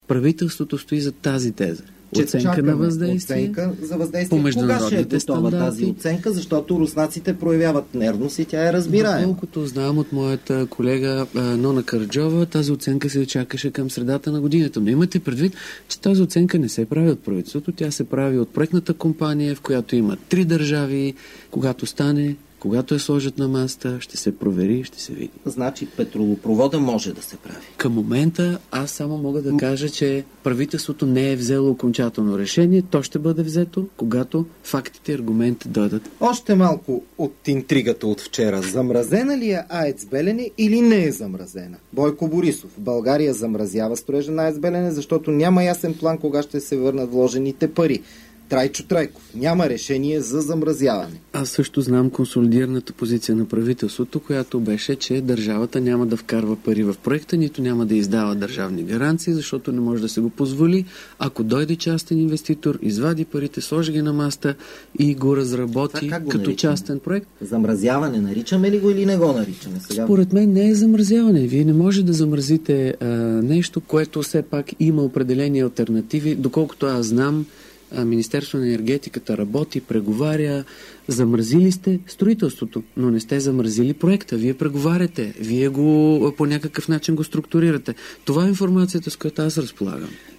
Правителството стои за тази теза. Че Оценка на въздействие. Оценка за въздействие. По международните Кога ще е готова стандарти? тази оценка, защото руснаците проявяват нервност и тя е разбираема. Колкото знам от моята колега Нона Караджова, тази оценка се чакаше към средата на годината. Но имате предвид, че тази оценка не се прави от правителството, тя се прави от проектната компания, в която има 3 държави. Когато стане, когато я сложат на масата, ще се провери, ще се види. Значи петролопровода може да се прави. Към момента аз само мога да кажа, че правителството не е взело окончателно решение. То ще бъде взето, когато фактите и аргументите дойдат. Още малко от интригата от вчера. Замразена ли е АЕЦ Белене или не е замразена? Бойко Борисов. България замразява строежа на АЕЦ Белене, защото няма ясен план кога ще се върнат вложените пари. Трайчо Трайков. Няма решение за замразяване. Аз също знам консолидираната позиция на правителството, която беше, че държавата няма да вкарва пари в проекта, нито няма да издава държавни гаранции, защото не може да се го позволи. Ако дойде частен инвеститор, извади парите, сложи ги на маста и го разработи като частен проект. Замразяване наричаме ли го или не го наричаме сега? Според мен не е замразяване. Вие не може да замразите нещо, което все пак има определени алтернативи. Доколкото аз знам, Министерството на енергетиката работи, преговаря. Замразили сте строителството, но не сте замразили проекта. Вие преговаряте, вие го по някакъв начин го структурирате. Това е информацията, с която аз разполагам.